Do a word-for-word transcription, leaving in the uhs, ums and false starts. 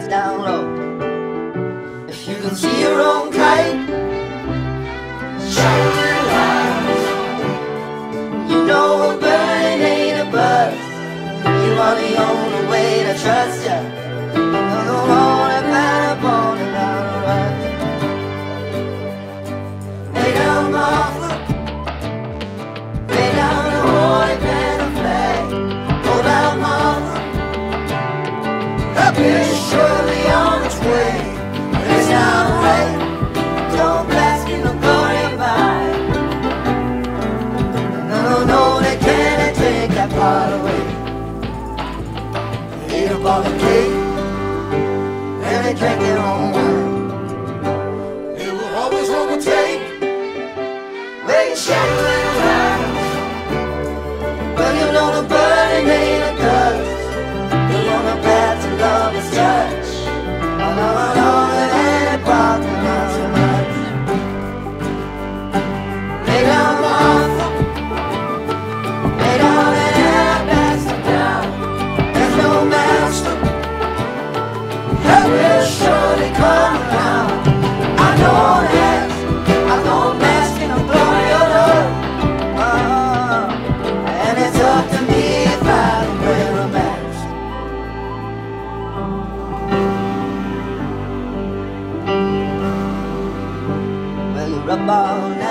eyes down low. If you can see your own kite, shine your light. You know a burning ain't a buzz. You are the only way to trust ya. You're the one that found upon the run. Lay down Martha, lay down the holy banner flag. Hold down Martha, help is surely on its way. Raise down the rain, don't blast in the glory by. No, no, no, they can't take that part away. They ate up all the cake, and they drank their own wine. They will always overtake, where you shadow and rise. Well, you know the burning ain't a dust. You're on the path to love is touch. I know, I know that ain't a problem, not so much. Lay down, Martha, lay down and alabaster down. There's no master that will surely come around. I know that, I know bask in the glory of love. Uh, and it's up to me if I wear a mask. Well, you rub all